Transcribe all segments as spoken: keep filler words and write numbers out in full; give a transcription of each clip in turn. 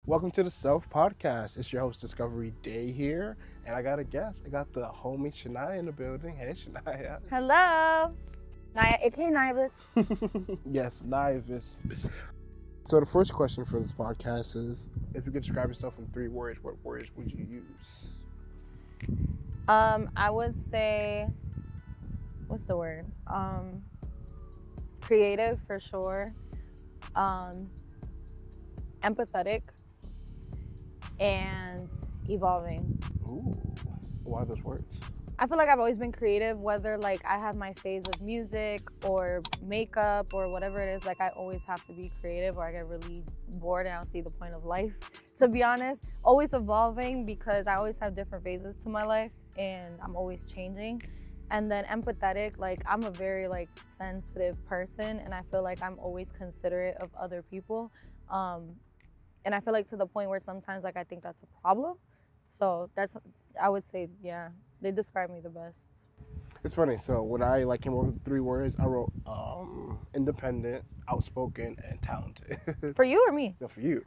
Welcome to the Self Podcast. It's your host, Discovery Day here. And I got a guest. I got the homie Shania in the building. Hey, Shania. Hello. Naya, aka Nivis. Yes, Nivis. So the first question for this podcast is, if you could describe yourself in three words, what words would you use? Um, I would say, what's the word? Um, creative for sure. Um, empathetic. And evolving. Ooh, why those words? I feel like I've always been creative, whether like I have my phase of music or makeup or whatever it is, like I always have to be creative or I get really bored and I don't see the point of life. To be honest, always evolving because I always have different phases to my life and I'm always changing. And then empathetic, like I'm a very like sensitive person and I feel like I'm always considerate of other people. Um, And I feel like to the point where sometimes like I think that's a problem. So that's, I would say, yeah, they describe me the best. It's funny. So when I like came up with three words, I wrote um, independent, outspoken, and talented. For you or me? No, for you.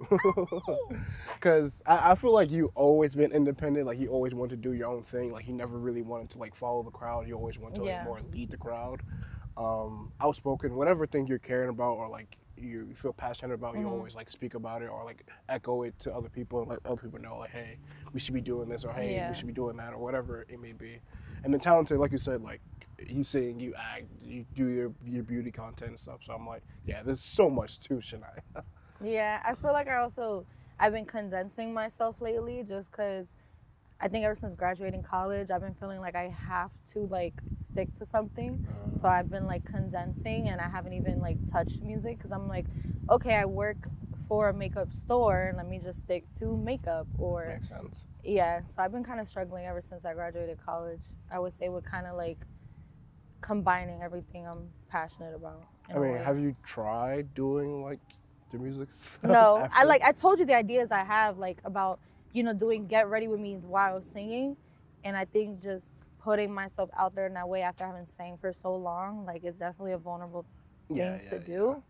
Because I, I feel like you always been independent. Like you always wanted to do your own thing. Like you never really wanted to like follow the crowd. You always wanted to like Yeah. more lead the crowd. Um, outspoken, whatever thing you're caring about or like you feel passionate about, you Mhm. always like speak about it or like echo it to other people and let other people know like, hey, we should be doing this or hey, Yeah. we should be doing that or whatever it may be. And then talented, like you said, like you sing, you act, you do your your beauty content and stuff. So I'm like, yeah, there's so much to Shania. Yeah, I feel like I also, I've been condensing myself lately just because I think ever since graduating college, I've been feeling like I have to like stick to something. So I've been like condensing and I haven't even like touched music because I'm like, okay, I work for a makeup store and let me just stick to makeup or Makes sense. yeah. So I've been kind of struggling ever since I graduated college. I would say with kind of like combining everything I'm passionate about. in I a mean, way. have you tried doing like the music stuff? No, I after? like I told you the ideas I have like about, you know, doing Get Ready With Me while singing. And I think just putting myself out there in that way after having sang for so long, like it's definitely a vulnerable thing Yeah, to yeah, do.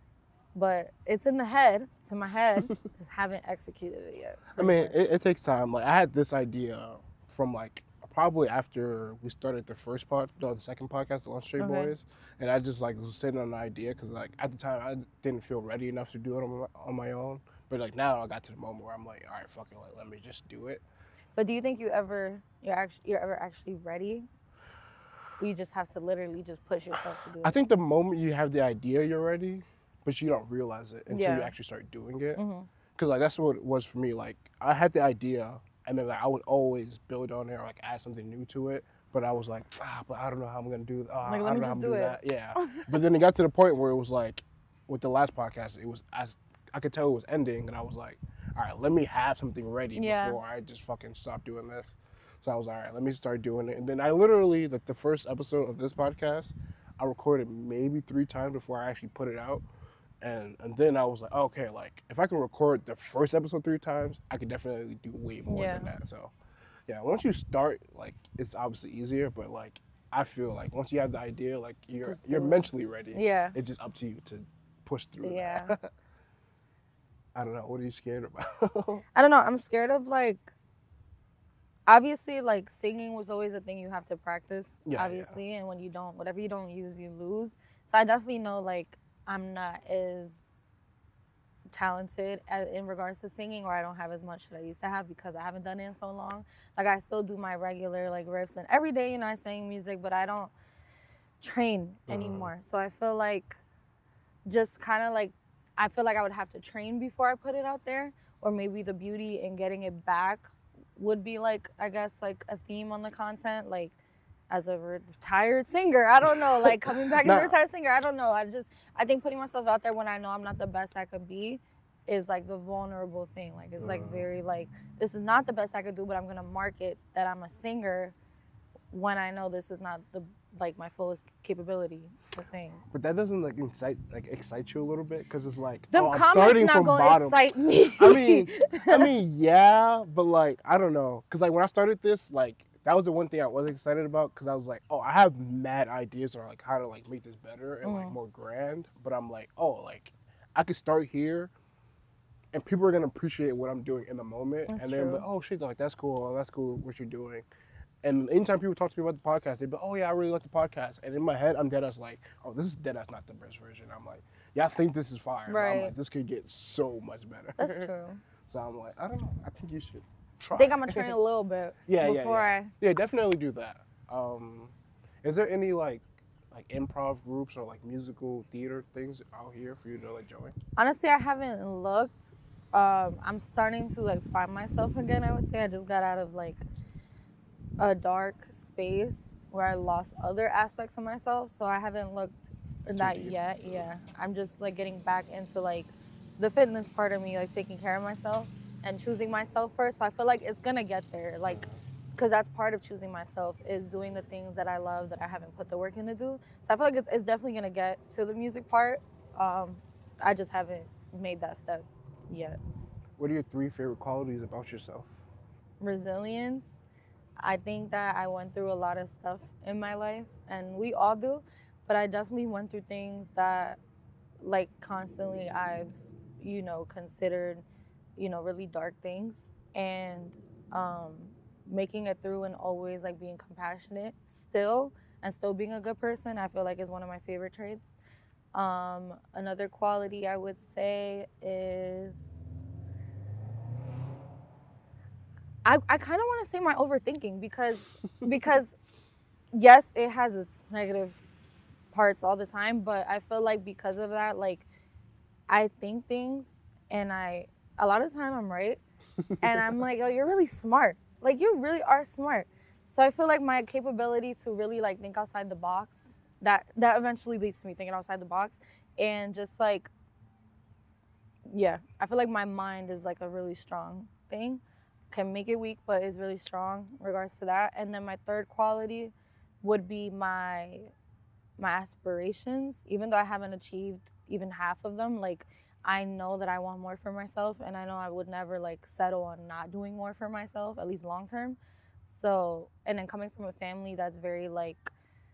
But it's in the head, it's in my head, just haven't executed it yet. I mean, it, it takes time. Like I had this idea from like probably after we started the first part, no, the second podcast, the Lunch Street Okay. Boys, and I just like was sitting on an idea because like at the time I didn't feel ready enough to do it on my, on my own. But like now I got to the moment where I'm like, all right, fuck it, like let me just do it. But do you think you ever you're actually you're ever actually ready? Or you just have to literally just push yourself to do it? I think the moment you have the idea, you're ready, but you don't realize it until you Yeah. actually start doing it. hmm Because like that's what it was for me. Like I had the idea, and then like I would always build on it or like add something new to it. But I was like, ah, but I don't know how I'm gonna do. Uh, Like, I let don't me know how just I'm do gonna it. that. Yeah. But then it got to the point where it was like, with the last podcast, it was as I could tell it was ending, and I was like, all right, let me have something ready Yeah. before I just fucking stop doing this. So I was all right, let me start doing it. And then I literally like the first episode of this podcast, I recorded maybe three times before I actually put it out. And and then I was like, okay, like if I can record the first episode three times, I could definitely do way more Yeah. than that. So yeah, once you start, like it's obviously easier, but like I feel like once you have the idea, like you're Just you're do it. mentally ready. Yeah. It's just up to you to push through Yeah. that. I don't know. What are you scared about? I don't know. I'm scared of like, obviously, like singing was always a thing you have to practice, Yeah, yeah. obviously. And when you don't, whatever you don't use, you lose. So I definitely know like I'm not as talented as, in regards to singing, or I don't have as much that I used to have because I haven't done it in so long. Like I still do my regular like riffs and every day, you know, I sing music, but I don't train Mhm. anymore. So I feel like just kind of like, I feel like I would have to train before I put it out there, or maybe the beauty in getting it back would be like, I guess, like a theme on the content, like as a retired singer, I don't know, like coming back as Nah. a retired singer, I don't know. I just, I think putting myself out there when I know I'm not the best I could be is like the vulnerable thing. Like it's like Mhm. very like, this is not the best I could do, but I'm gonna market that I'm a singer when I know this is not the like my fullest capability to sing. But that doesn't like excite like excite you a little bit because it's like Them oh, I'm comments starting not from gonna bottom. excite me. I mean, I mean, yeah, but like I don't know, cause like when I started this, like that was the one thing I was excited about, cause I was like, oh, I have mad ideas on like how to like make this better and like Mhm. more grand. But I'm like, oh, like I could start here, and people are gonna appreciate what I'm doing in the moment, That's and they're like, true. oh shit, like that's cool, oh, that's cool what you're doing. And anytime people talk to me about the podcast, they'd be, oh yeah, I really like the podcast. And in my head, I'm dead ass like, oh, this is dead ass not the best version. I'm like, yeah, I think this is fire. But I'm Right. like, this could get so much better. That's true. So I'm like, I don't know. I think you should try. I think I'm gonna train a little bit yeah, yeah, before yeah. I. Yeah, definitely do that. Um, is there any like like improv groups or like musical theater things out here for you to like join? Honestly, I haven't looked. Um, I'm starting to like find myself again. I would say I just got out of like a dark space where I lost other aspects of myself, so I haven't looked in that deep. yet. Yeah, I'm just like getting back into like the fitness part of me, like taking care of myself and choosing myself first. So I feel like it's gonna get there, like, because that's part of choosing myself is doing the things that I love that I haven't put the work in to do. So I feel like it's, it's definitely gonna get to the music part. Um, I just haven't made that step yet. What are your three favorite qualities about yourself? Resilience. I think that I went through a lot of stuff in my life, and we all do, but I definitely went through things that, like, constantly I've, you know, considered, you know, really dark things, and um, making it through and always, like, being compassionate still, and still being a good person, I feel like is one of my favorite traits. Um, another quality I would say is, I, I kind of want to say my overthinking because because yes, it has its negative parts all the time, but I feel like because of that, like I think things and I a lot of the time I'm right, and I'm like, oh, you're really smart. Like you really are smart. So I feel like my capability to really like think outside the box, that that eventually leads to me thinking outside the box, and just like, yeah, I feel like my mind is like a really strong thing. Can make it weak, but is really strong in regards to that. And then my third quality would be my my aspirations. Even though I haven't achieved even half of them, like I know that I want more for myself, and I know I would never like settle on not doing more for myself, at least long term. So, and then coming from a family that's very like,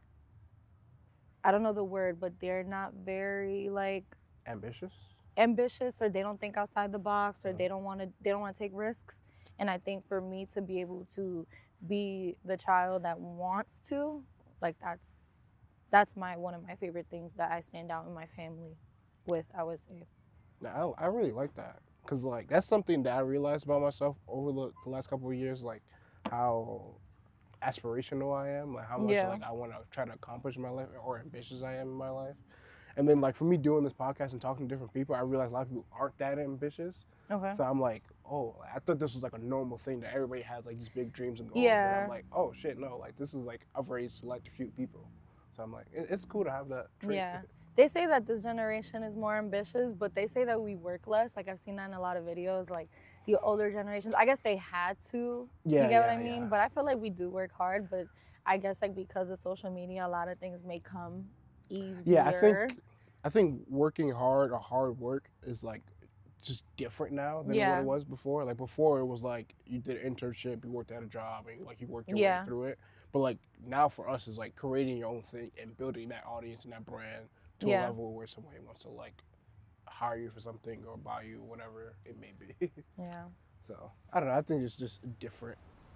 I don't know the word, but they're not very like Ambitious? ambitious, or they don't think outside the box, or they don't want to they don't want to take risks. And I think for me to be able to be the child that wants to, like that's that's my one of my favorite things that I stand out in my family with, I would say. Now, I, I really like that because like that's something that I realized about myself over the, the last couple of years, like how aspirational I am, like how much Yeah. like I want to try to accomplish in my life or ambitious I am in my life. And then like for me doing this podcast and talking to different people, I realized a lot of people aren't that ambitious. Okay. So I'm like, oh, I thought this was like a normal thing that everybody has like these big dreams and goals. Yeah. And I'm like, oh shit, no, like this is like a very select few people. So I'm like, it, it's cool to have that trait. Yeah. They say that this generation is more ambitious, but they say that we work less. Like I've seen that in a lot of videos. Like the older generations, I guess they had to. Yeah, You get yeah, what I mean? yeah. But I feel like we do work hard. But I guess like because of social media, a lot of things may come easier. Yeah, I think I think working hard or hard work is like just different now than Yeah. what it was before. Like before it was like you did an internship, you worked at a job, and like you worked your Yeah. way through it. But like now for us is like creating your own thing and building that audience and that brand to Yeah. a level where somebody wants to like hire you for something or buy you, whatever it may be. Yeah. So I don't know. I think it's just different.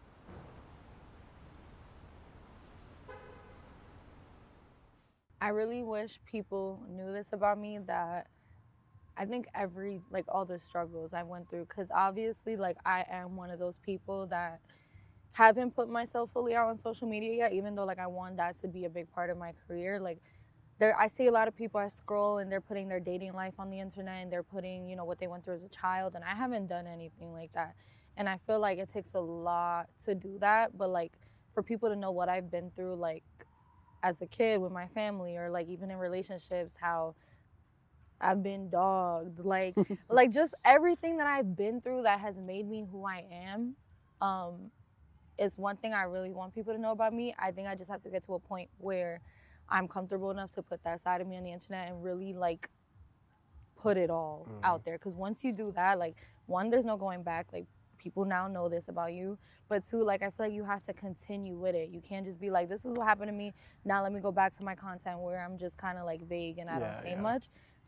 I really wish people knew this about me, that I think every, like all the struggles I went through, because obviously like I am one of those people that haven't put myself fully out on social media yet, even though like I want that to be a big part of my career. Like there, I see a lot of people, I scroll and they're putting their dating life on the internet, and they're putting, you know, what they went through as a child, and I haven't done anything like that. And I feel like it takes a lot to do that, but like for people to know what I've been through, like as a kid with my family, or like even in relationships, how I've been dogged, like like just everything that I've been through that has made me who I am, um, is one thing I really want people to know about me. I think I just have to get to a point where I'm comfortable enough to put that side of me on the internet and really like put it all Mhm. out there. Because once you do that, like one, there's no going back. Like people now know this about you. But two, like I feel like you have to continue with it. You can't just be like, this is what happened to me. Now let me go back to my content where I'm just kind of like vague and I Yeah, don't say yeah. much.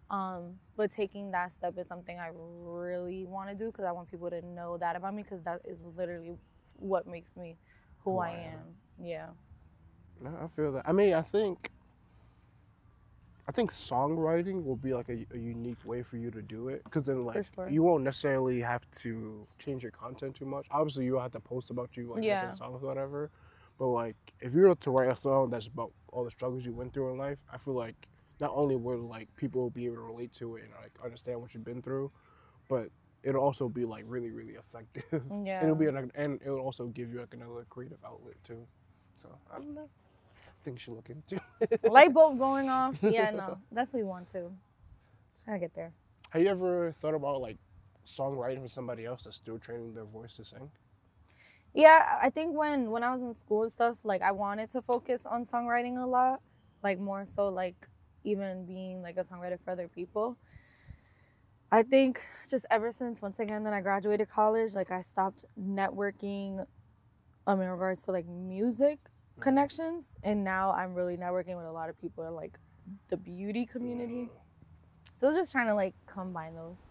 Um, but taking that step is something I really want to do because I want people to know that about me because that is literally what makes me who, who I, I am. am. Yeah. No, I feel that. I mean, I think I think songwriting will be like a, a unique way for you to do it because then like sure. you won't necessarily have to change your content too much. Obviously, you will have to post about you like yeah. making songs or whatever. But like if you were to write a song that's about all the struggles you went through in life, I feel like not only will like people be able to relate to it and like understand what you've been through, but it'll also be like really, really effective. Yeah. It'll be like, and it'll also give you like another creative outlet too. So I don't know. I think you should look into it. Light bulb going off. Yeah, no, definitely want to. Just gotta get there. Have you ever thought about like songwriting for somebody else that's still training their voice to sing? Yeah, I think when when I was in school and stuff, like I wanted to focus on songwriting a lot, like more so like even being like a songwriter for other people. I think just ever since once again that I graduated college, like I stopped networking um in regards to like music mm. connections, and now I'm really networking with a lot of people in like the beauty community. Mm. So just trying to like combine those.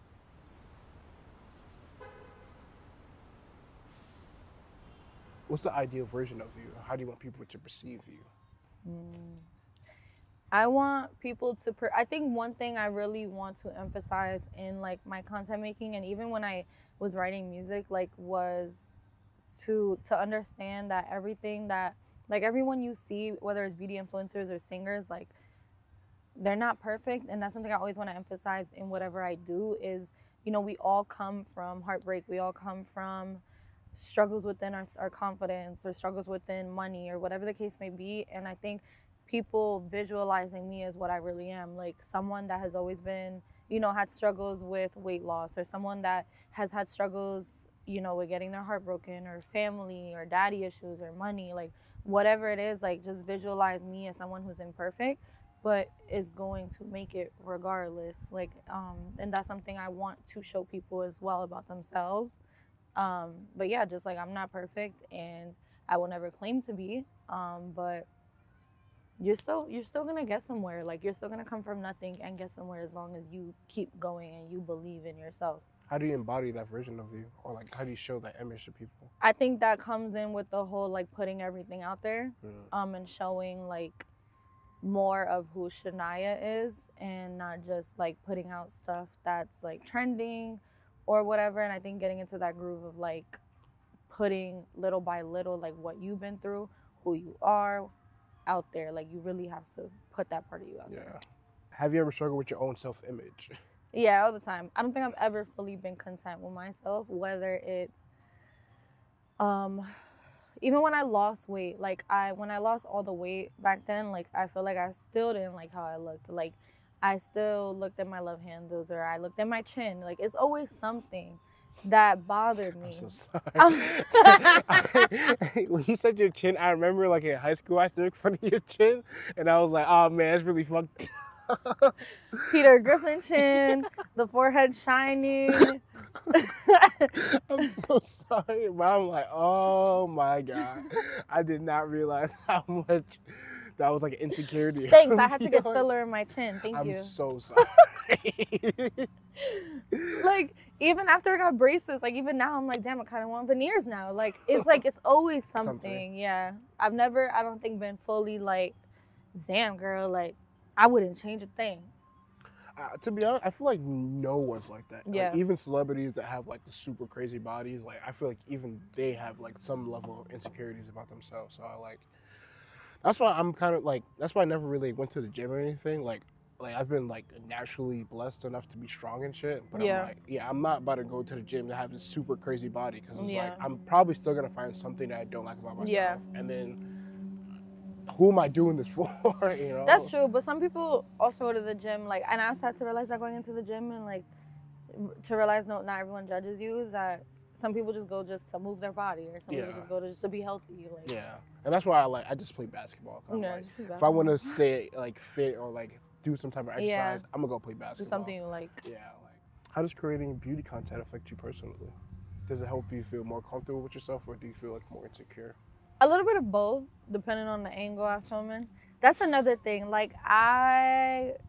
What's the ideal version of you? How do you want people to perceive you? Mm. I want people to, per- I think one thing I really want to emphasize in like my content making and even when I was writing music, like was to, to understand that everything that, like everyone you see, whether it's beauty influencers or singers, like they're not perfect. And that's something I always want to emphasize in whatever I do is, you know, we all come from heartbreak. We all come from struggles within our, our confidence or struggles within money or whatever the case may be. And I think people visualizing me as what I really am, like someone that has always been, you know, had struggles with weight loss or someone that has had struggles, you know, with getting their heart broken or family or daddy issues or money, like whatever it is, like just visualize me as someone who's imperfect, but is going to make it regardless. Like, um, and that's something I want to show people as well about themselves. Um, but yeah, just like I'm not perfect and I will never claim to be, um, but you're still you're still gonna get somewhere. Like you're still gonna come from nothing and get somewhere as long as you keep going and you believe in yourself. How do you embody that version of you, or like how do you show that image to people? I think that comes in with the whole like putting everything out there, mm. um, and showing like more of who Shania is, and not just like putting out stuff that's like trending or whatever. And I think getting into that groove of like putting little by little like what you've been through, who you are, out there. Like you really have to put that part of you out yeah. there. Have you ever struggled with your own self-image? Yeah, all the time. I don't think I've ever fully been content with myself, whether it's um even when I lost weight, like I when I lost all the weight back then, like I feel like I still didn't like how I looked. Like I still looked at my love handles or I looked at my chin. Like it's always something that bothered me. I'm so sorry. When you said your chin, I remember like in high school, I stood in front of your chin, and I was like, "Oh man, it's really fucked." Peter Griffin chin, the forehead shining. I'm so sorry, but I'm like, "Oh my god, I did not realize how much." That was like an insecurity. Thanks. I had to get filler in my chin. Thank I'm you. I'm so sorry. Like, even after I got braces, like, even now, I'm like, damn, I kind of want veneers now. Like, it's like, it's always something. something. Yeah. I've never, I don't think, been fully like, damn, girl, like, I wouldn't change a thing. Uh, to be honest, I feel like no one's like that. Yeah. Like, even celebrities that have like the super crazy bodies, like, I feel like even they have like some level of insecurities about themselves. So I like, that's why I'm kind of like, that's why I never really went to the gym or anything. Like, like I've been like naturally blessed enough to be strong and shit. But yeah. I'm like, yeah, I'm not about to go to the gym to have this super crazy body because it's yeah. like, I'm probably still going to find something that I don't like about myself. Yeah. And then who am I doing this for, you know? That's true. But some people also go to the gym, like, and I also had to realize that going into the gym and like, to realize no, not everyone judges you, that some people just go just to move their body, or some yeah. people just go to just to be healthy. Like. Yeah, and that's why I like I just play basketball. Yeah, like, just play basketball. If I want to stay like fit or like do some type of exercise, yeah. I'm gonna go play basketball. Do something you like. Yeah, like how does creating beauty content affect you personally? Does it help you feel more comfortable with yourself, or do you feel like more insecure? A little bit of both, depending on the angle I'm filming. That's another thing. Like I,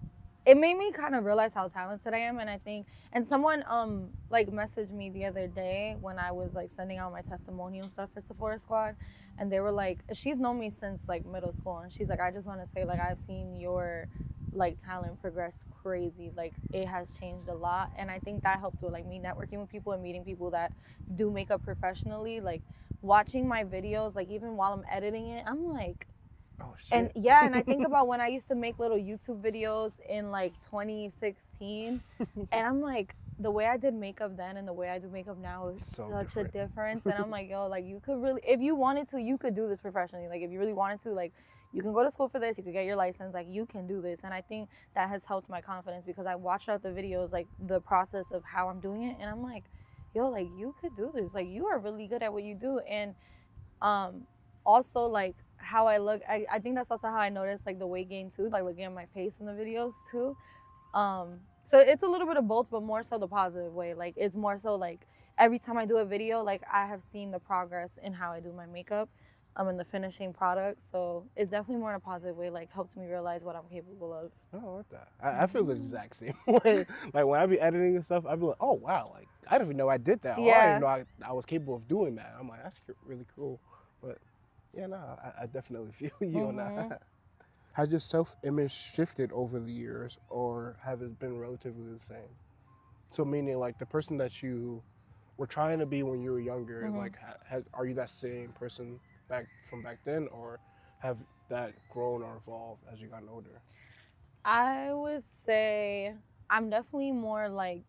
it made me kind of realize how talented I am. And I think, and someone um like messaged me the other day when I was like sending out my testimonial stuff for Sephora Squad, and they were like, she's known me since like middle school, and she's like, I just want to say like I've seen your like talent progress crazy. Like it has changed a lot, and I think that helped with like me networking with people and meeting people that do makeup professionally. Like watching my videos, like even while I'm editing it, I'm like, oh shit. And yeah, and I think about when I used to make little YouTube videos in like twenty sixteen, and I'm like, the way I did makeup then and the way I do makeup now is So such different. a difference. And I'm like, yo, like you could really, if you wanted to, you could do this professionally. Like if you really wanted to, like you can go to school for this, you could get your license, like you can do this. And I think that has helped my confidence because I watched out the videos, like the process of how I'm doing it, and I'm like, yo, like you could do this. Like you are really good at what you do. And um, also like how I look, I, I think that's also how I noticed like the weight gain too, like looking at my face in the videos too. Um, so it's a little bit of both, but more so the positive way. Like it's more so like every time I do a video, like I have seen the progress in how I do my makeup, um, and the finishing product. So it's definitely more in a positive way, like helped me realize what I'm capable of. Oh, I like that. I, I feel the exact same way. Like when I be editing and stuff, I be like, oh wow, like I didn't even know I did that. Or I Yeah. didn't know I, I was capable of doing that. I'm like, that's really cool. But yeah, no, I, I definitely feel you on Mhm. that. Has your self-image shifted over the years, or have it been relatively the same? So meaning like the person that you were trying to be when you were younger, Mhm. like ha- has, are you that same person back from back then, or have that grown or evolved as you gotten older? I would say I'm definitely more like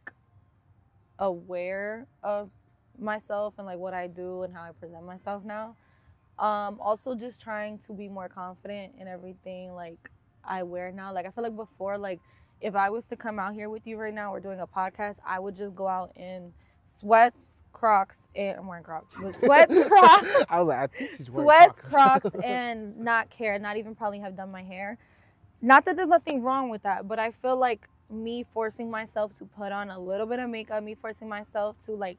aware of myself and like what I do and how I present myself now. Um, also just trying to be more confident in everything like I wear now. Like I feel like before, like if I was to come out here with you right now, we're doing a podcast, I would just go out in sweats, Crocs, and I'm wearing Crocs, but sweats, Crocs, I was like, I think she's wearing sweats, Crocs. Crocs, and not care, not even probably have done my hair. Not that there's nothing wrong with that, but I feel like me forcing myself to put on a little bit of makeup, me forcing myself to like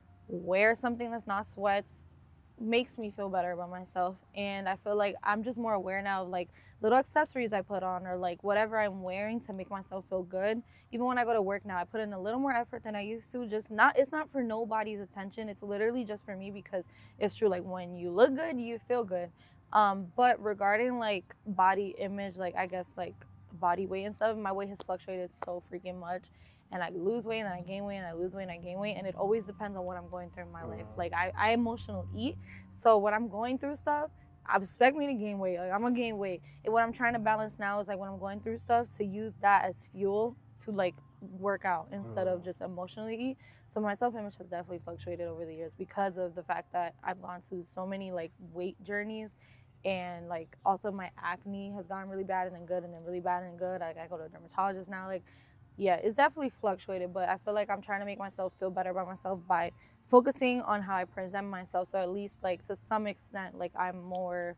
wear something that's not sweats, makes me feel better about myself. And I feel like I'm just more aware now of like little accessories I put on or like whatever I'm wearing to make myself feel good. Even when I go to work now, I put in a little more effort than I used to. Just not, it's not for nobody's attention. It's literally just for me because it's true. Like when you look good, you feel good. Um, but regarding like body image, like I guess like body weight and stuff, my weight has fluctuated so freaking much. And I lose weight and I gain weight and I lose weight and I gain weight. And it always depends on what I'm going through in my life. Like I, I emotional eat. So when I'm going through stuff, I expect me to gain weight. Like I'm gonna gain weight. And what I'm trying to balance now is like when I'm going through stuff to use that as fuel to like work out instead of just emotionally eat. So my self-image has definitely fluctuated over the years because of the fact that I've gone through so many like weight journeys. And like also my acne has gotten really bad and then good and then really bad and good. Like I go to a dermatologist now. Like yeah, it's definitely fluctuated, but I feel like I'm trying to make myself feel better about myself by focusing on how I present myself. So at least like to some extent, like I'm more,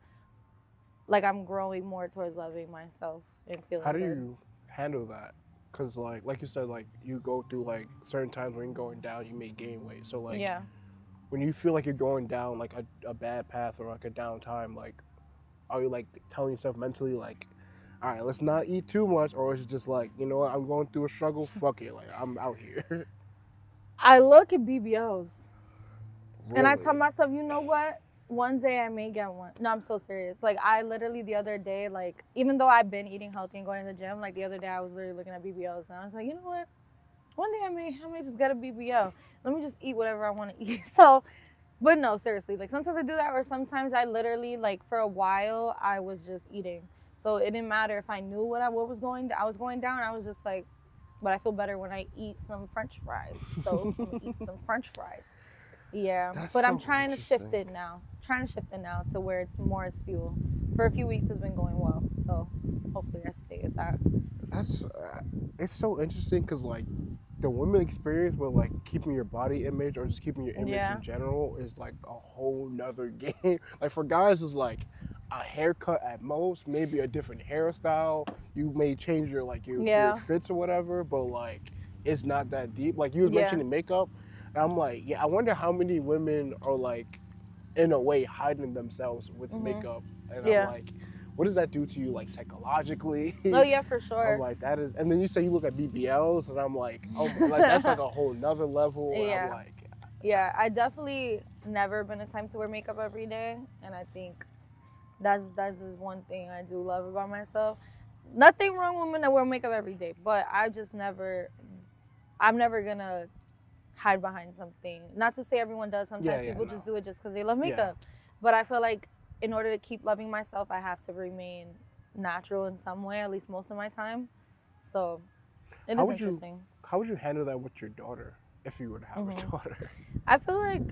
like I'm growing more towards loving myself and feeling How do good. you handle that? Because like like you said, like you go through like certain times when you're going down, you may gain weight. So like Yeah. when you feel like you're going down like a, a bad path or like a down time, like are you like telling yourself mentally like, all right, let's not eat too much, or is it just like, you know what, I'm going through a struggle, fuck it, like I'm out here. I look at B B Os and I tell Really? myself, you know what? One day I may get one. No, I'm so serious. Like I literally the other day, like even though I've been eating healthy and going to the gym, like the other day I was literally looking at B B Os and I was like, you know what? One day I may, I may just get a B B O. Let me just eat whatever I want to eat. So, but no, seriously, like sometimes I do that, or sometimes I literally like for a while I was just eating. So it didn't matter if I knew what I what was going, I was going down. I was just like, but I feel better when I eat some French fries. So I'm gonna eat some French fries. Yeah, That's but I'm so trying to shift interesting. it now. Trying to shift it now to where it's more as fuel. For a few weeks, it's been going well. So hopefully I stay at that. That's uh, it's so interesting because like the women experience with like keeping your body image or just keeping your image Yeah. in general is like a whole nother game. Like for guys, it's like a haircut at most, maybe a different hairstyle. You may change your like your, Yeah. your fits or whatever, but like it's not that deep. Like you was Yeah. mentioning makeup, and I'm like, yeah, I wonder how many women are like in a way hiding themselves with Mhm. makeup, and Yeah. I'm like, what does that do to you, like psychologically? Oh yeah, for I'm sure. like, that is, and then you say you look at B B Ls, and I'm like, oh, my, like that's like a whole nother level. And Yeah. I'm like, Yeah, I definitely never been a time to wear makeup every day, and I think that's that's just one thing I do love about myself. Nothing wrong with women that wear makeup every day, but I just never, I'm never gonna hide behind something. Not to say everyone does. Sometimes Yeah, yeah, people no. just do it just because they love Yeah. makeup. But I feel like in order to keep loving myself, I have to remain natural in some way, at least most of my time. So it How is would you- interesting. how would you handle that with your daughter if you were to have Mhm. a daughter? I feel like,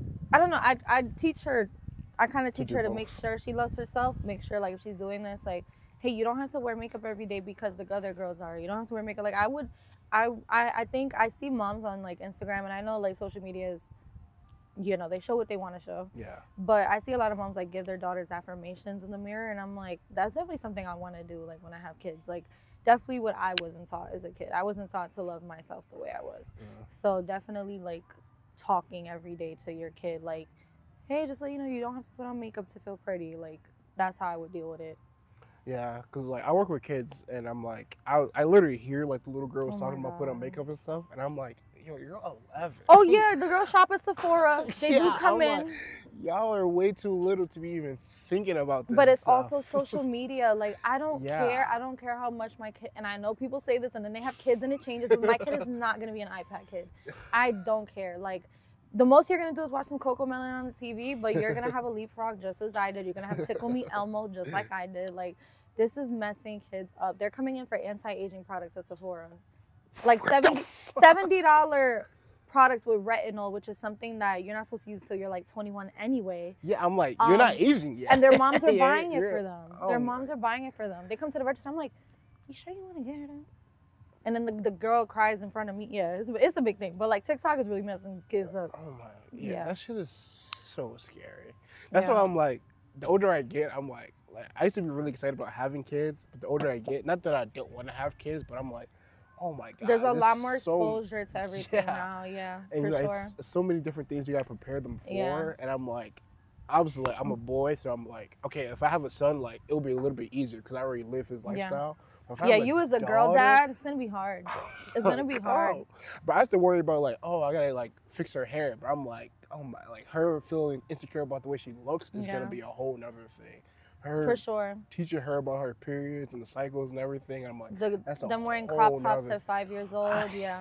I don't know, I I teach her, I kind of To teach do her to both. make sure she loves herself, make sure like if she's doing this, like, hey, you don't have to wear makeup every day because the other girls are. You don't have to wear makeup. Like I would, I I, I think I see moms on like Instagram, and I know like social media is, you know, they show what they want to show. Yeah. But I see a lot of moms like give their daughters affirmations in the mirror, and I'm like, that's definitely something I want to do. Like when I have kids, like definitely what I wasn't taught as a kid. I wasn't taught to love myself the way I was. Yeah. So definitely like talking every day to your kid, like, hey, just so you know, you don't have to put on makeup to feel pretty. Like that's how I would deal with it. Yeah, because like I work with kids, and I'm like, I, I literally hear like the little girls Oh my talking about putting on God. makeup and stuff, and I'm like, yo, you're eleven. Oh yeah, the girls shop at Sephora. They Yeah, do come I'm like, in. y'all are way too little to be even thinking about this. But it's stuff. also social media. Like I don't Yeah. care. I don't care how much my kid. And I know people say this, and then they have kids, and it changes. But my kid is not gonna be an iPad kid. I don't care. Like the most you're gonna do is watch some Coco Melon on the T V, but you're gonna have a leapfrog just as I did. You're gonna have Tickle Me Elmo just like I did. Like this is messing kids up. They're coming in for anti-aging products at Sephora, like seventy seventy dollar products with retinol, which is something that you're not supposed to use until you're like twenty-one anyway. Yeah, I'm like, you're not Um, aging yet. And their moms are You're- buying it you're- for them. oh Their my- moms are buying it for them. They come to the register. I'm like, you sure you want to get it? And then the, the girl cries in front of me. Yeah, it's, it's a big thing. But like TikTok is really messing kids up. Oh my, yeah, Yeah. that shit is so scary. That's Yeah. why I'm like, the older I get, I'm like, like I used to be really excited about having kids, but the older I get, not that I don't want to have kids, but I'm like, oh my god, There's a lot there's more so- exposure to everything Yeah. now. Yeah, and for like, sure. s- so many different things you gotta prepare them for, Yeah. and I'm like, obviously, like I'm a boy, so I'm like, okay, if I have a son, like it'll be a little bit easier because I already live his Yeah. lifestyle. But if I Yeah, have a you as a girl daughter- dad, it's gonna be hard. It's gonna be like, hard. oh. But I used to worry about like, oh, I gotta like fix her hair. But I'm like, oh my, like her feeling insecure about the way she looks is Yeah. gonna be a whole nother thing. Her For sure. teaching her about her periods and the cycles and everything. I'm like, The, that's a them wearing whole crop tops nother- at five years old. Yeah.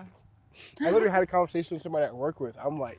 I literally had a conversation with somebody I work with. I'm like,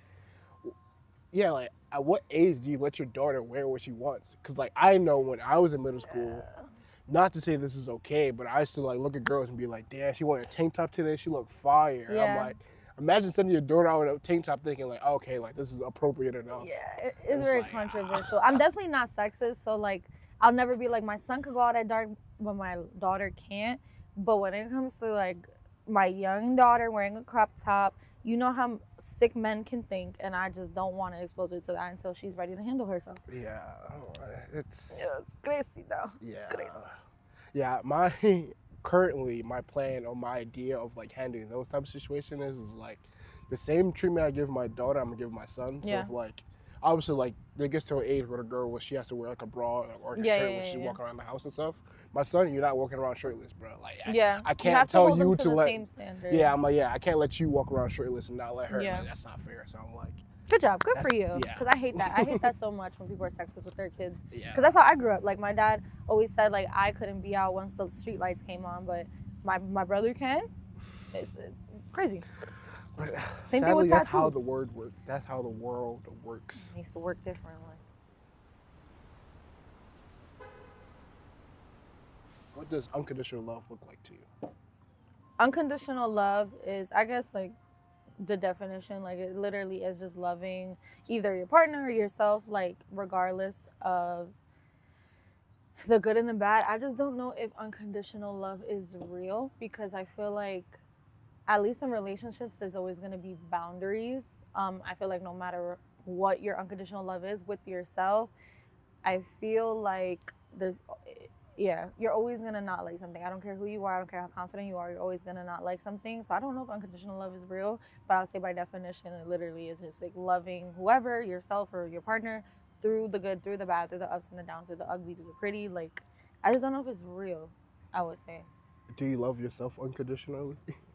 yeah, like at what age do you let your daughter wear what she wants? Because like I know when I was in middle school. Not to say this is okay, but I used to like look at girls and be like, damn, she wore a tank top today, she looked fire. And Yeah. I'm like, imagine sending your daughter out with a tank top thinking like, okay, like this is appropriate enough. Yeah, it, it's It's very like, controversial. I'm definitely not sexist, so like I'll never be like my son could go out at dark, but my daughter can't. But when it comes to like my young daughter wearing a crop top, you know how sick men can think, and I just don't want to expose her to that until she's ready to handle herself. Yeah, oh, it's Yeah, it's crazy though. yeah, It's crazy. yeah. My currently my plan or my idea of like handling those type of situations is, is like the same treatment I give my daughter, I'm gonna give my son. So Yeah. if like obviously like it gets to an age where the girl where she has to wear like a bra or a Yeah, shirt yeah, when yeah, she yeah. walk around the house and stuff. My son, you're not walking around shirtless, bro. Like I, Yeah, I you can't have to tell hold them you to, to the let. same standard. Yeah, I'm like, yeah, I can't let you walk around shirtless and not let her. Yeah. Like, that's not fair. So I'm like, Good job, good for That's- you. yeah. Because I hate that. I hate that so much when people are sexist with their kids. yeah. Because that's how I grew up. Like my dad always said, like I couldn't be out once the street lights came on, but my my brother can. It's, it's crazy. But Same thing sadly, with that's how the tattoos. word works. That's how the world works. It needs to work differently. What does unconditional love look like to you? Unconditional love is, I guess, like the definition. Like it literally is just loving either your partner or yourself, like regardless of the good and the bad. I just don't know if unconditional love is real because I feel like, at least in relationships, there's always going to be boundaries. Um, I feel like no matter what your unconditional love is with yourself, I feel like there's, yeah, you're always going to not like something. I don't care who you are. I don't care how confident you are. You're always going to not like something. So I don't know if unconditional love is real, but I'll say by definition, it literally is just like loving whoever, yourself or your partner, through the good, through the bad, through the ups and the downs, through the ugly, through the pretty. Like, I just don't know if it's real, I would say. Do you love yourself unconditionally?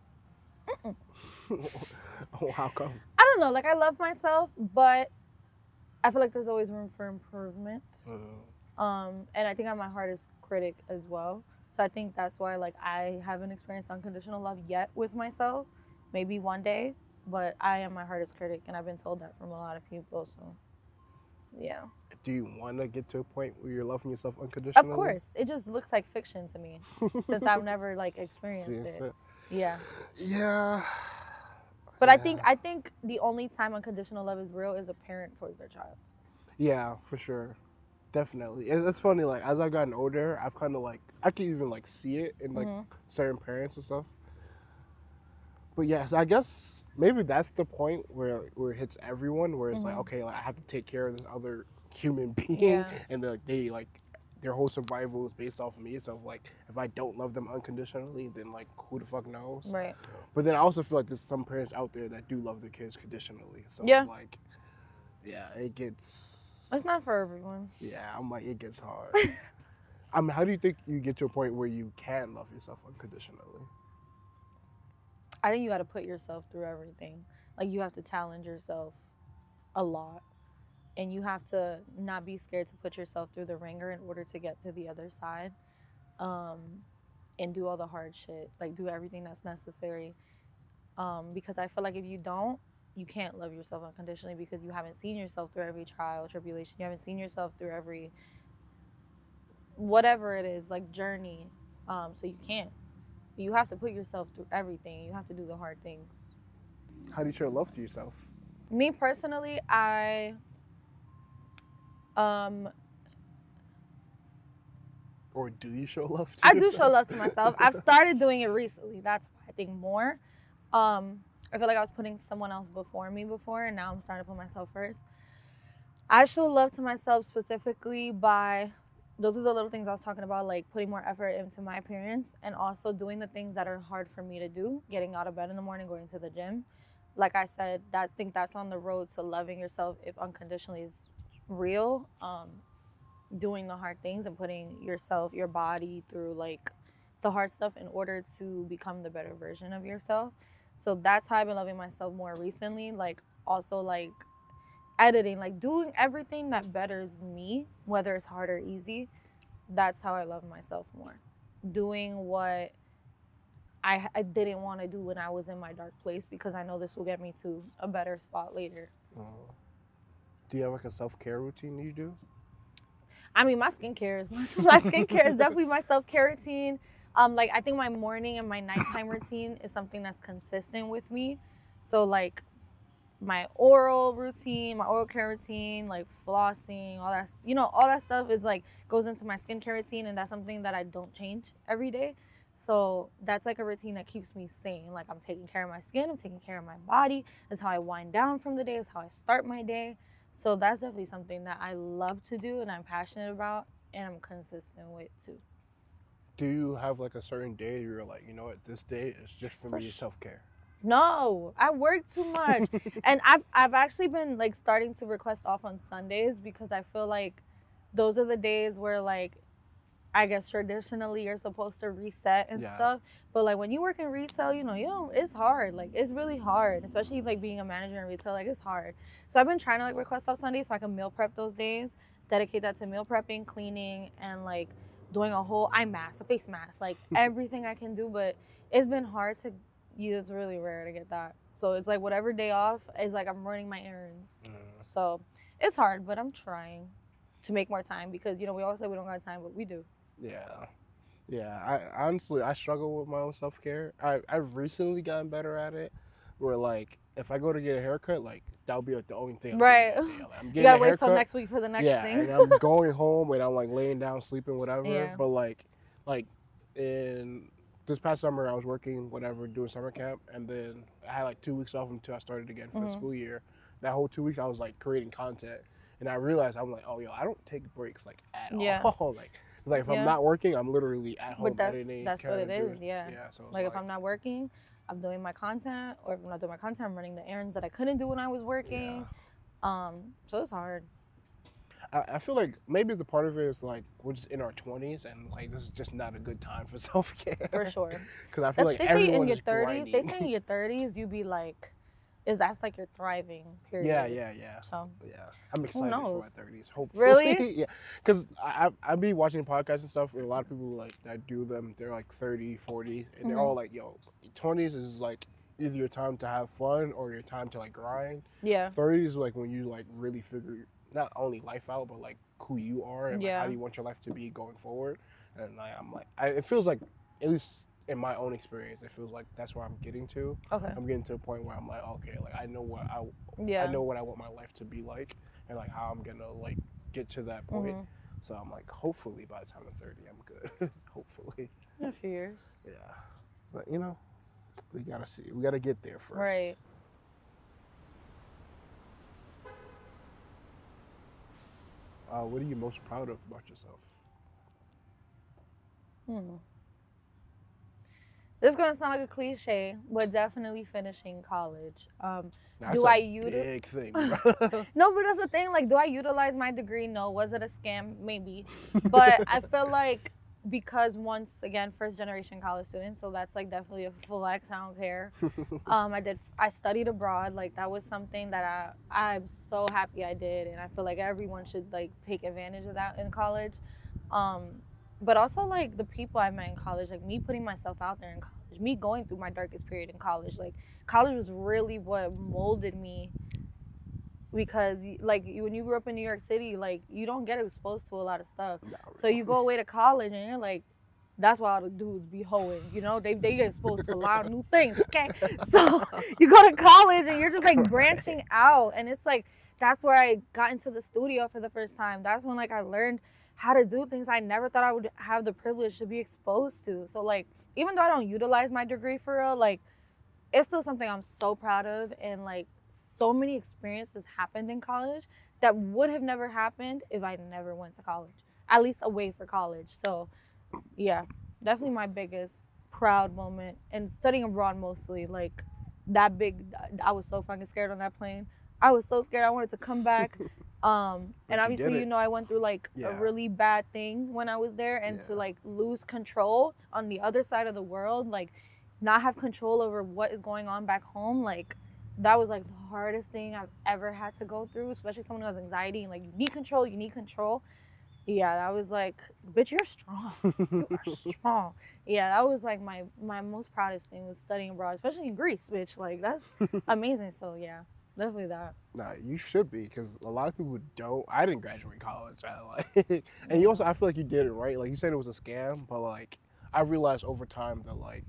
Oh, how come? I don't know. Like, I love myself, but I feel like there's always room for improvement. Uh, Um, and I think I'm my hardest critic as well. So I think that's why, like, I haven't experienced unconditional love yet with myself. Maybe one day, but I am my hardest critic, and I've been told that from a lot of people. So, yeah. do you want to get to a point where you're loving yourself unconditionally? Of course, it just looks like fiction to me since I've never like experienced Since it. it- Yeah. Yeah. But I Yeah. think I think the only time unconditional love is real is a parent towards their child. Yeah, for sure. Definitely. It- It's funny, like, as I've gotten older, I've kind of, like, I can even, like, see it in, like, Mhm. certain parents and stuff. But, yeah, so I guess maybe that's the point where, where it hits everyone, where it's like, Mhm. okay, like, I have to take care of this other human being. Yeah. And, like, they, like, their whole survival is based off of me. So, like, if I don't love them unconditionally, then, like, who the fuck knows? Right. But then I also feel like there's some parents out there that do love their kids conditionally. So, Yeah. like, yeah, it gets... It's not for everyone. Yeah, I'm like, it gets hard. I mean, how do you think you get to a point where you can love yourself unconditionally? I think you got to put yourself through everything. Like, you have to challenge yourself a lot. And you have to not be scared to put yourself through the ringer in order to get to the other side. Um, and do all the hard shit. Like, do everything that's necessary. Um, because I feel like if you don't, you can't love yourself unconditionally because you haven't seen yourself through every trial, tribulation. You haven't seen yourself through every, whatever it is, like, journey. Um, so you can't. You have to put yourself through everything. You have to do the hard things. How do you show love to yourself? Me personally, I um Or do you show love to I yourself? do show love to myself. I've started doing it recently. That's why I think more. Um, I feel like I was putting someone else before me before, and now I'm starting to put myself first. I show love to myself specifically by, those are the little things I was talking about, like putting more effort into my appearance and also doing the things that are hard for me to do, getting out of bed in the morning, going to the gym. Like I said, that, I think that's on the road to loving yourself if unconditionally is real. Um, doing the hard things and putting yourself, your body through like the hard stuff in order to become the better version of yourself. So that's how I've been loving myself more recently. Like also like editing, like doing everything that betters me, whether it's hard or easy. That's how I love myself more. Doing what I, I didn't want to do when I was in my dark place because I know this will get me to a better spot later. Uh, do you have like a self-care routine you do? I mean, my skincare is my, my skincare is definitely my self-care routine. Um, like I think my morning and my nighttime routine is something that's consistent with me. So like my oral routine, my oral care routine, like flossing, all that, you know, all that stuff is like goes into my skincare routine, and that's something that I don't change every day. So that's like a routine that keeps me sane. Like I'm taking care of my skin, I'm taking care of my body. That's how I wind down from the day. That's how I start my day. So that's definitely something that I love to do and I'm passionate about and I'm consistent with too. Do you have like a certain day you're like, you know what, this day is just for, For me sh- self-care? No, I work too much. And I've I've actually been like starting to request off on Sundays because I feel like those are the days where like I guess traditionally you're supposed to reset and Yeah. stuff. But like when you work in retail, you know, you know, it's hard. Like it's really hard, especially like being a manager in retail, like it's hard. So I've been trying to like request off Sundays so I can meal prep those days, dedicate that to meal prepping, cleaning, and like doing a whole eye mask, a face mask, like everything I can do. But it's been hard to, you, it's really rare to get that. So it's like whatever day off is like I'm running my errands. Mm. So it's hard, but I'm trying to make more time because, you know, we always say we don't got time, but we do. Yeah. Yeah. I honestly, I struggle with my own self-care. I, I've recently gotten better at it where like, if I go to get a haircut, like that'll be like the only thing. I'm Right. doing that day. Like, I'm You getting gotta a wait till haircut. next week for the next yeah, thing. and I'm going home and I'm like laying down, sleeping, whatever. Yeah. But like, like in this past summer, I was working, whatever, doing summer camp, and then I had like two weeks off until I started again for the Mhm. school year. That whole two weeks, I was like creating content, and I realized I'm like, oh yo, I don't take breaks like at Yeah. all. like, it's like if Yeah. I'm not working, I'm literally at home But that's editing. that's what it kinda is, doing- yeah. Yeah. So it's Like if I'm not working, I'm doing my content, or if I'm not doing my content, I'm running the errands that I couldn't do when I was working. yeah. Um, so it's hard. I, I feel like maybe the part of it is like we're just in our twenties and like this is just not a good time for self care. For sure. Because I feel That's, like they say in everyone's your thirties. grinding. They say in your thirties you be like, is that's like you're thriving. Period. Yeah, yeah, yeah. So yeah, I'm excited for my knows? thirties. Hopefully, Really? yeah. Because I I I be watching podcasts and stuff. And a lot of people like that do them. They're like thirty, forty, and they're Mhm. all like, "Yo, twenties is like either your time to have fun or your time to like grind. yeah, thirties is like when you like really figure not only life out, but like who you are and like, Yeah. how you want your life to be going forward." And like, I'm like, I, it feels like at least in my own experience, it feels like that's where I'm getting to. okay, I'm getting to a point where I'm like, okay, like I know what I yeah. I know what I want my life to be like and like how I'm gonna like get to that point. Mhm. So I'm like, hopefully by the time I'm thirty, I'm good. Hopefully, In a few years. yeah. But you know, we gotta see. We gotta get there first. Right. Uh, what are you most proud of about yourself? Hmm. This is gonna sound like a cliche, but definitely finishing college. Um, That's Do a I uti- big thing, bro. no, but that's the thing. Like, do I utilize my degree? No. Was it a scam? Maybe. But I feel like because once again, first generation college student, so that's like definitely a flex. I don't care. Um, I did. I studied abroad. Like that was something that I I'm so happy I did, and I feel like everyone should like take advantage of that in college. Um, but also like the people I met in college, like me putting myself out there in college, me going through my darkest period in college. Like college was really what molded me. Because like you, when you grew up in New York City, like you don't get exposed to a lot of stuff. Not So you go away to college and you're like, that's why all the dudes be hoeing, you know? They they get exposed to a lot of new things, okay? So you go to college and you're just like branching out. And it's like, that's where I got into the studio for the first time. That's when like I learned how to do things I never thought I would have the privilege to be exposed to. So like, even though I don't utilize my degree for real, like it's still something I'm so proud of. And like so many experiences happened in college that would have never happened if I never went to college, at least away for college. So yeah, definitely my biggest proud moment. And studying abroad mostly, like that big, I was so fucking scared on that plane. I was so scared. I wanted to come back. Um, But and you obviously, did you it. know, I went through like Yeah. a really bad thing when I was there, and to Yeah. like lose control on the other side of the world, like not have control over what is going on back home, like that was like the hardest thing I've ever had to go through, especially someone who has anxiety and like you need control, you need control. Yeah, that was like, bitch, you're strong. You are strong. Yeah, that was like my my most proudest thing was studying abroad, especially in Greece, bitch. Like that's amazing. So yeah, definitely that. Nah, you should be because a lot of people don't. I didn't graduate college. I like, and you also I feel like you did it right. Like you said, it was a scam, but like I realized over time that like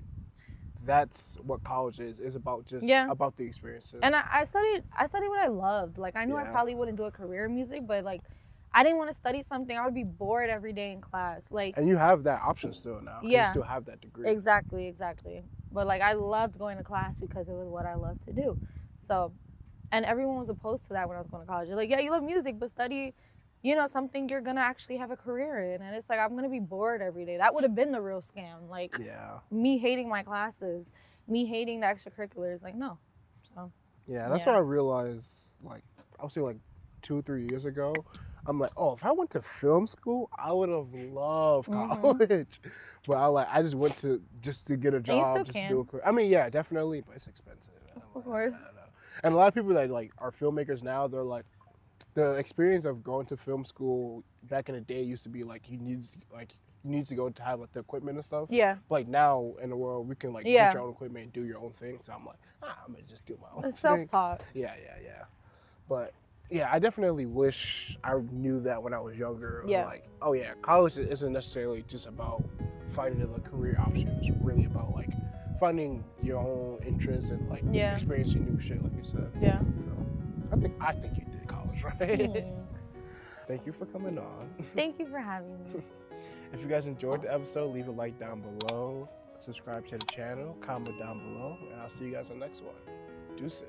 that's what college is. Is about just Yeah. about the experiences. And I, I studied I studied what I loved. Like I knew I Yeah. probably wouldn't do a career in music, but like I didn't want to study something. I would be bored every day in class. Like And you have that option still now. 'cause Yeah. You still have that degree. exactly, exactly. But like I loved going to class because it was what I loved to do. So, and everyone was opposed to that when I was going to college. They're like, yeah, you love music, but study, you know, something you're gonna actually have a career in. And it's like I'm gonna be bored every day. That would have been the real scam. Like Yeah. me hating my classes, me hating the extracurriculars. Like no. So Yeah. That's Yeah. what I realized. Like I would say like two, three years ago. I'm like, oh, if I went to film school, I would have loved Mhm. college. But I like, I just went to just to get a you job, still just can. to do a career. I mean, yeah, definitely, but it's expensive. And I'm Of like, course. I don't know. And a lot of people that like are filmmakers now, they're like, the experience of going to film school back in the day used to be like you need like you need to go to have like the equipment and stuff. yeah. But like now in the world, we can like Yeah. get your own equipment and do your own thing. So I'm like, ah, I'm gonna just do my own It's thing. self-taught. Yeah, yeah, yeah. But yeah, I definitely wish I knew that when I was younger. Yeah. Like, oh yeah, college isn't necessarily just about finding a career option. It's really about like finding your own interests and like Yeah. experiencing new shit, like you said. Yeah. So I think I think you did college, right? Thanks. Thank you for coming on. Thank you for having me. If you guys enjoyed the episode, leave a like down below, subscribe to the channel, comment down below, and I'll see you guys in the next one. Deuces.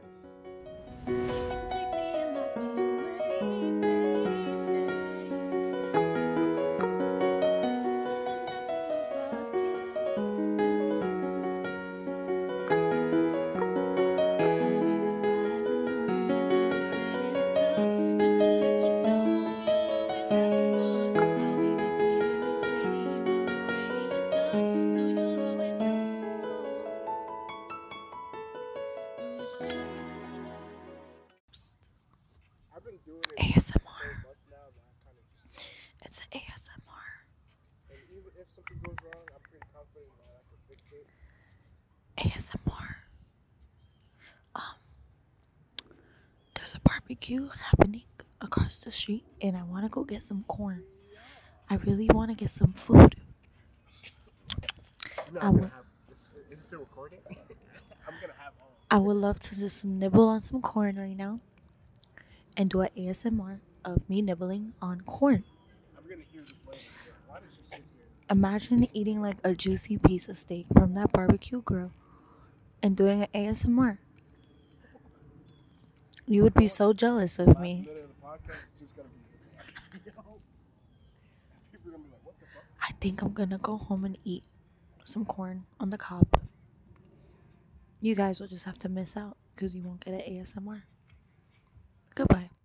Take me and knock me away. I'll be the rising moon after the setting sun, just to let you know you're it A S M so R. much now that I kind of just. It's A S M R. And even if something goes wrong, I'm pretty confident that I can fix it. A S M R. Um, there's a barbecue happening across the street, and I want to go get some corn. I really want to get some food. You know, I I'm would. gonna have. Is, is it still recording? I'm gonna have all. I would love to just nibble on some corn right now, and do an A S M R of me nibbling on corn. I'm gonna hear this later. So why did you sit here? Imagine eating like a juicy piece of steak from that barbecue grill and doing an A S M R. You would be so jealous of Last me. minute of the podcast is just gonna be this one. Yo. People are gonna be like, what the fuck? I think I'm gonna go home and eat some corn on the cob. You guys will just have to miss out because you won't get an A S M R. Goodbye.